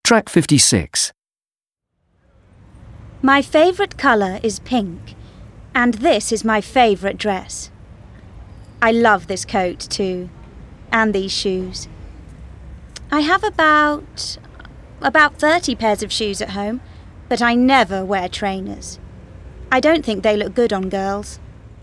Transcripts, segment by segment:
Track 56. My favourite colour is pink, and this is my favourite dress. I love this coat too, and these shoes. I have about 30 pairs of shoes at home, but I never wear trainers. I don't think they look good on girls.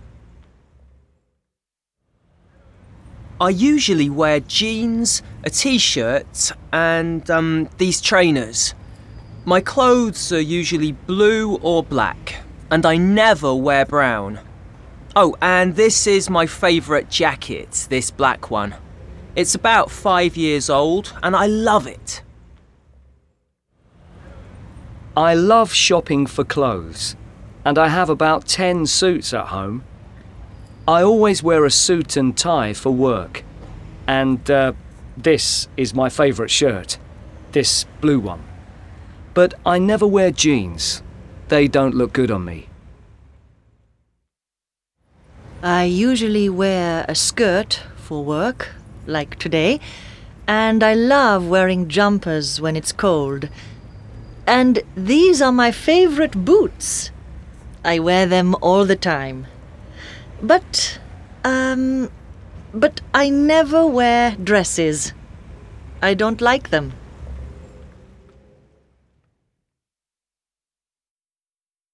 I usually wear jeans, a t-shirt and these trainers. My clothes are usually blue or black, and I never wear brown. Oh, and this is my favourite jacket, this black one. It's about 5 years old and I love it. I love shopping for clothes, and I have about 10 suits at home. I always wear a suit and tie for work, and this is my favourite shirt, this blue one. But I never wear jeans. They don't look good on me. I usually wear a skirt for work, like today, and I love wearing jumpers when it's cold. And these are my favourite boots. I wear them all the time. But I never wear dresses. I don't like them.